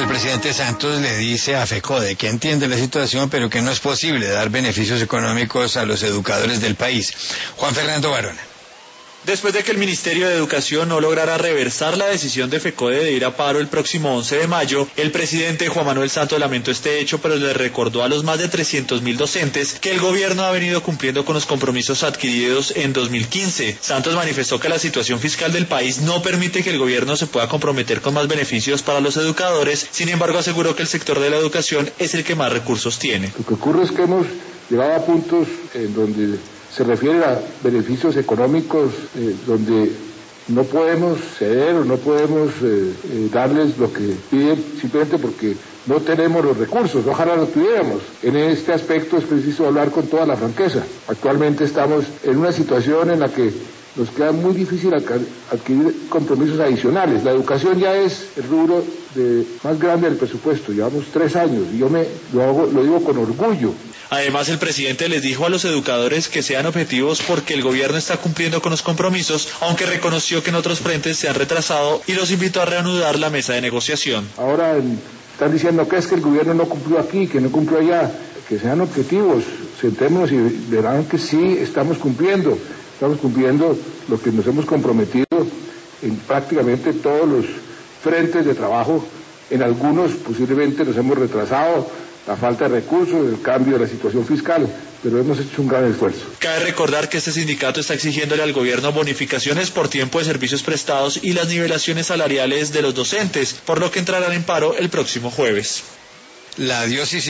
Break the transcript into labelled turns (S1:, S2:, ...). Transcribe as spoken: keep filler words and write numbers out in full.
S1: el presidente Santos le dice a FECODE que entiende la situación, pero que no es posible dar beneficios económicos a los educadores del país. Juan Fernando Barona.
S2: Después de que el Ministerio de Educación no lograra reversar la decisión de FECODE de ir a paro el próximo once de mayo, el presidente Juan Manuel Santos lamentó este hecho, pero le recordó a los más de trescientos mil docentes que el gobierno ha venido cumpliendo con los compromisos adquiridos en dos mil quince. Santos manifestó que la situación fiscal del país no permite que el gobierno se pueda comprometer con más beneficios para los educadores. Sin embargo, aseguró que el sector de la educación es el que más recursos tiene.
S3: Lo que ocurre es que hemos llegado a puntos en donde se refiere a beneficios económicos eh, donde no podemos ceder o no podemos eh, eh, darles lo que piden simplemente porque no tenemos los recursos, ojalá lo tuviéramos. En este aspecto es preciso hablar con toda la franqueza. Actualmente estamos en una situación en la que nos queda muy difícil adquirir compromisos adicionales. La educación ya es el rubro de, más grande del presupuesto, llevamos tres años y yo me lo, hago, lo digo con orgullo.
S2: Además, el presidente les dijo a los educadores que sean objetivos porque el gobierno está cumpliendo con los compromisos, aunque reconoció que en otros frentes se han retrasado y los invitó a reanudar la mesa de negociación.
S3: Ahora están diciendo que es que el gobierno no cumplió aquí, que no cumplió allá, que sean objetivos, sentémonos y verán que sí estamos cumpliendo, estamos cumpliendo lo que nos hemos comprometido en prácticamente todos los frentes de trabajo. En algunos posiblemente nos hemos retrasado, la falta de recursos, el cambio de la situación fiscal, pero hemos hecho un gran esfuerzo.
S2: Cabe recordar que este sindicato está exigiéndole al gobierno bonificaciones por tiempo de servicios prestados y las nivelaciones salariales de los docentes, por lo que entrarán en paro el próximo jueves.
S1: La diócesis